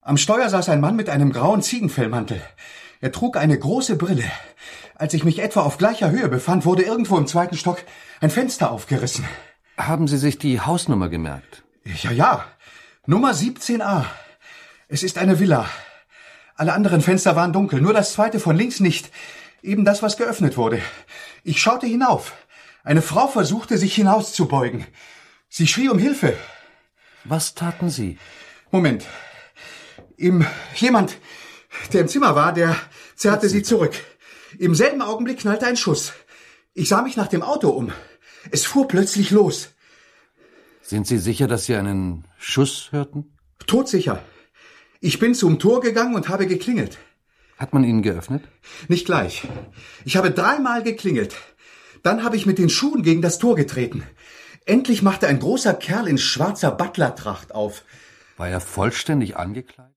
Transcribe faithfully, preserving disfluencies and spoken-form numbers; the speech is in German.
Am Steuer saß ein Mann mit einem grauen Ziegenfellmantel. Er trug eine große Brille. Als ich mich etwa auf gleicher Höhe befand, wurde irgendwo im zweiten Stock ein Fenster aufgerissen. Haben Sie sich die Hausnummer gemerkt? Ja, ja. Nummer siebzehn a. Es ist eine Villa. Alle anderen Fenster waren dunkel, nur das zweite von links nicht. Eben das, was geöffnet wurde. Ich schaute hinauf. Eine Frau versuchte, sich hinauszubeugen. Sie schrie um Hilfe. Was taten Sie? Moment. Im, jemand, der im Zimmer war, der zerrte sie zurück. Im selben Augenblick knallte ein Schuss. Ich sah mich nach dem Auto um. Es fuhr plötzlich los. Sind Sie sicher, dass Sie einen Schuss hörten? Todsicher. Ich bin zum Tor gegangen und habe geklingelt. Hat man Ihnen geöffnet? Nicht gleich. Ich habe dreimal geklingelt. Dann habe ich mit den Schuhen gegen das Tor getreten. Endlich machte ein großer Kerl in schwarzer Butlertracht auf. War er vollständig angekleidet?